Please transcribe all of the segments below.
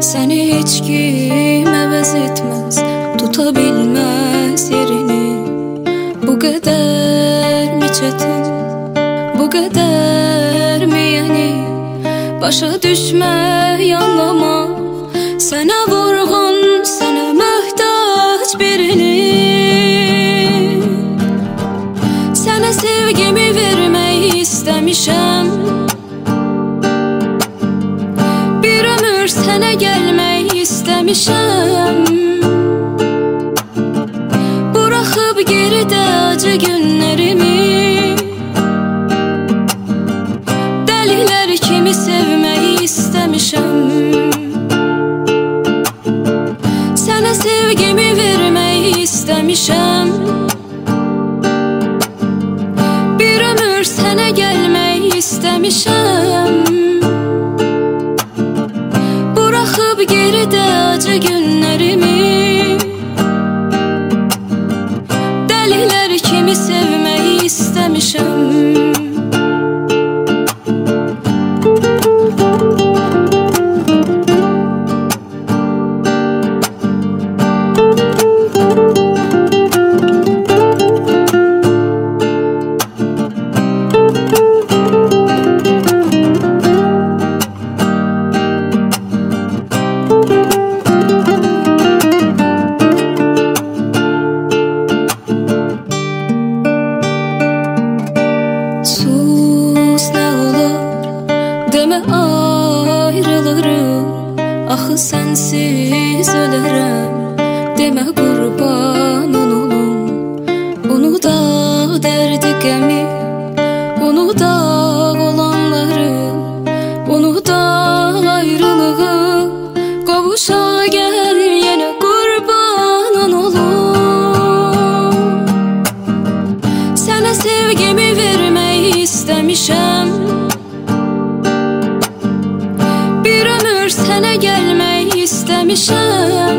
Səni heç kim əvəz etməz, tuta bilməz yerini. Bu qədər mi çətin, bu qədər mi yəni? Başa düşmək, anlamaq, sənə vurğun, sənə möhtac birini. Sənə sevgimi vermək istəmişəm, bir ömür sənə gəlmək istəmişəm. Buraxıb geridə acı günlərimi, dəlilər kimi sevmək istəmişəm. Sənə sevgimi vermək istəmişəm, bir ömür sənə gəlmək istəmişəm. Buraxıb geridə acı günlərimi, dəlilər kimi sevmək istəmişəm. Demə ayrılırım, axı sənsiz ölərəm. Demə qurbanın olum, unuda dərdi qəmi, unuda olanları, unuda ayrılığı. Qovuşa gəl yenə qurbanın olum. Sənə sevgimi vermək istəmişəm, bir ömür sənə gəlmək istəmişəm.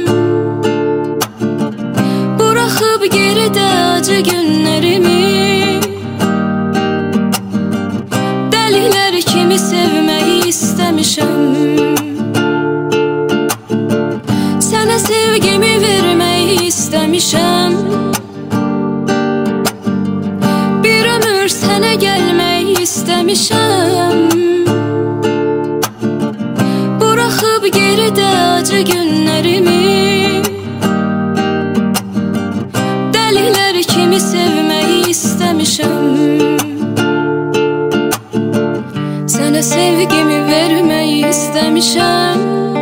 Buraxıb geridə acı günlərimi, dəlilər kimi sevmək istəmişəm. Sənə sevgimi vermək istəmişəm, bir ömür sənə gəlmək istəmişəm. Buraxıb geridə acı günlərimi, dəlilər kimi sevmək istəmişəm. Sənə sevgimi vermək istəmişəm,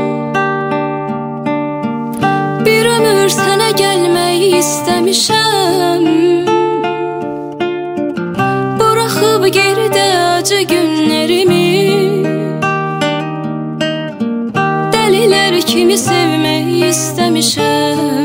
bir ömür sənə gəlmək istəmişəm. Buraxıb geridə acı günlərimi, dəlilər kimi sevmək istəmişəm.